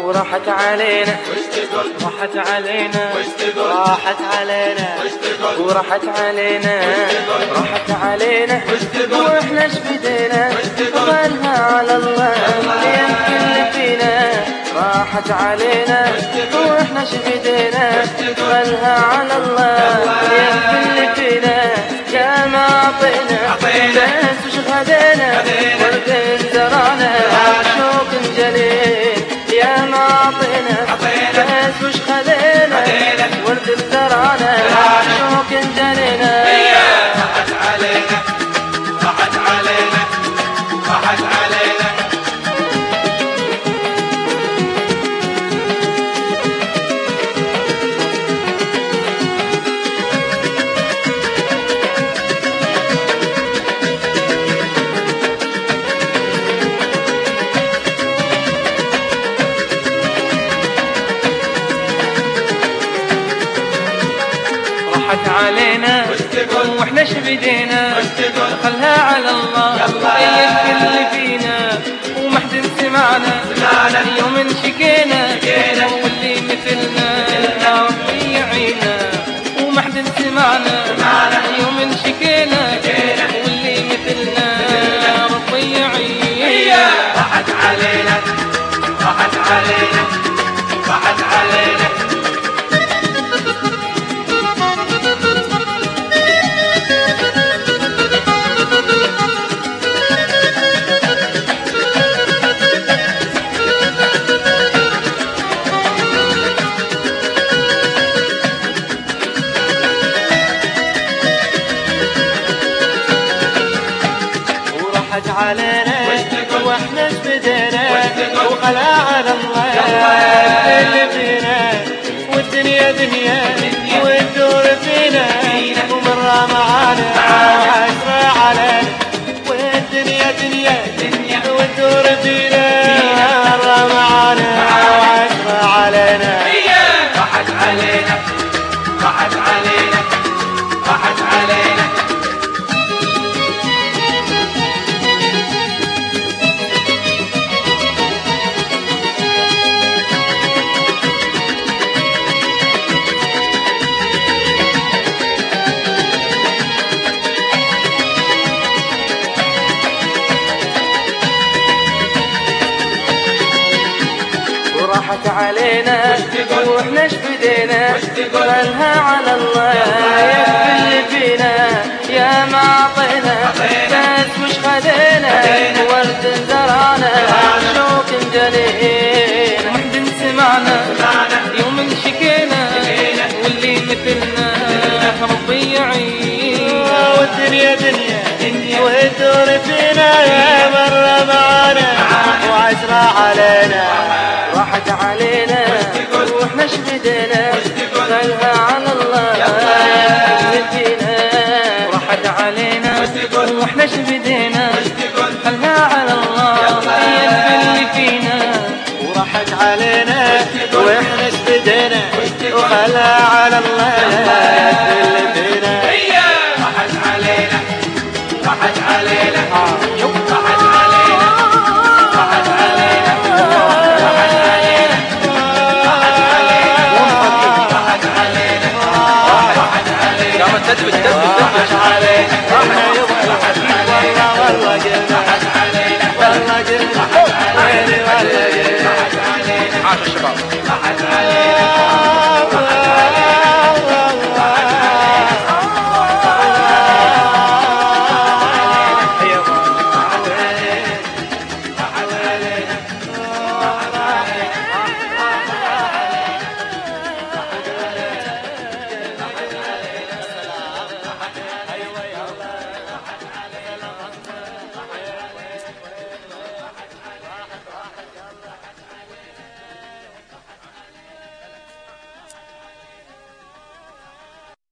وراحت علينا راحت علينا راحت علينا وراحت علينا راحت علينا واحنا ايش بدينا ظلها على الله يمكن اللي فينا راحت علينا واحنا ايش بدينا ظلها على الله يمكن اللي فينا يا ما عطينا بس وش غدينا ورد زرعنا شوق جليل يا ما عطينا بس وش خذينا ورد زرعنا شوق جلينا راحت علينا راحت علينا راحت علينا راحت علينا واحنا ايش بدينا خلها على الله يكفي اللي فينا وما حد سمعنا يوم شكينا واللي مثلنا ربي يعينا وما حد سمعنا يوم شكينا واللي مثلنا ربي يعينا راحت علينا راحت علينا راحت علينا راحت علينا واحنا ايش بدينا وخلا على الله اللي فينا والدنيا دنيا والدور فينا ومرة معانا وعشرة علينا والدنيا دنيا والدور فينا مرة معانا وعشرة علينا راحت علينا راحت علينا راحت علينا راحت علينا واحنا ايش بدينا خلها على الله يكفي اللي فينا يا ما عطينا بس مش خذينا ورد زرعنا شوق جليل ما حد سمعنا يوم شكينا واللي مثلنا ربي يعينا والدنيا دنيا والدور فينا يا مرة معانا وعشرة علينا راحت علينا واحنا ايش بدينا خلها على الله اللي فينا راحت علينا واحنا ايش بدينا خلها على الله يكفي اللي فينا وراحت علينا واحنا ايش بدينا وخلها على الله يكفي اللي فينا راحت علينا راحت علينا راحت علينا راحت علينا تدبج راحت علينا راحت علينا والله قلنا راحت علينا والله قلنا راحت علينا والله قلنا راحت علينا عاش الشباب راحت علينا